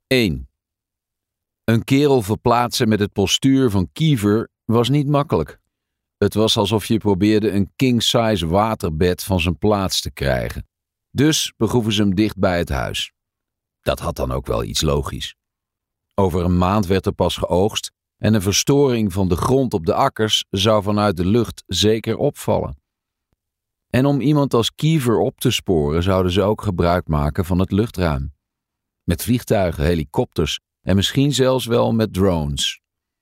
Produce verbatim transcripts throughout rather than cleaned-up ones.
één. Een kerel verplaatsen met het postuur van Kiever was niet makkelijk. Het was alsof je probeerde een king-size waterbed van zijn plaats te krijgen. Dus begroeven ze hem dicht bij het huis. Dat had dan ook wel iets logisch. Over een maand werd er pas geoogst en een verstoring van de grond op de akkers zou vanuit de lucht zeker opvallen. En om iemand als Kiever op te sporen zouden ze ook gebruik maken van het luchtruim. Met vliegtuigen, helikopters en misschien zelfs wel met drones.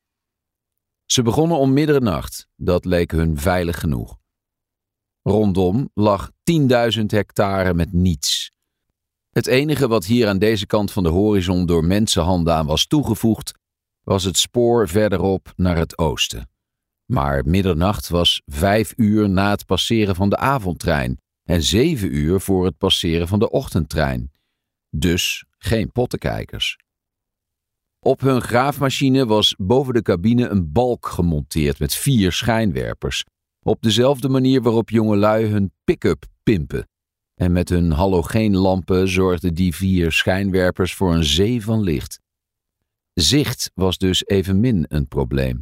Ze begonnen om middernacht, dat leek hun veilig genoeg. Rondom lag tienduizend hectare met niets. Het enige wat hier aan deze kant van de horizon door mensenhanden aan was toegevoegd, was het spoor verderop naar het oosten. Maar middernacht was vijf uur na het passeren van de avondtrein en zeven uur voor het passeren van de ochtendtrein. Dus geen pottenkijkers. Op hun graafmachine was boven de cabine een balk gemonteerd met vier schijnwerpers, op dezelfde manier waarop jongelui hun pick-up pimpen. En met hun halogeenlampen zorgden die vier schijnwerpers voor een zee van licht. Zicht was dus evenmin een probleem.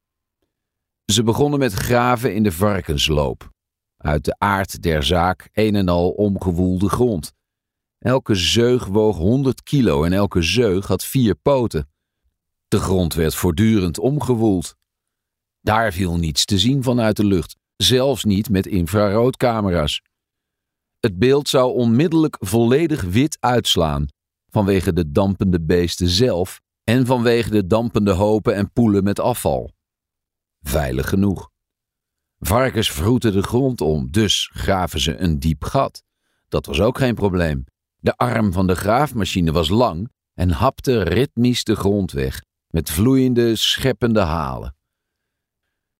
Ze begonnen met graven in de varkensloop. Uit de aard der zaak een en al omgewoelde grond. Elke zeug woog honderd kilo en elke zeug had vier poten. De grond werd voortdurend omgewoeld. Daar viel niets te zien vanuit de lucht, zelfs niet met infraroodcamera's. Het beeld zou onmiddellijk volledig wit uitslaan, vanwege de dampende beesten zelf en vanwege de dampende hopen en poelen met afval. Veilig genoeg. Varkens vroeten de grond om, dus graven ze een diep gat. Dat was ook geen probleem. De arm van de graafmachine was lang en hapte ritmisch de grond weg, met vloeiende, scheppende halen.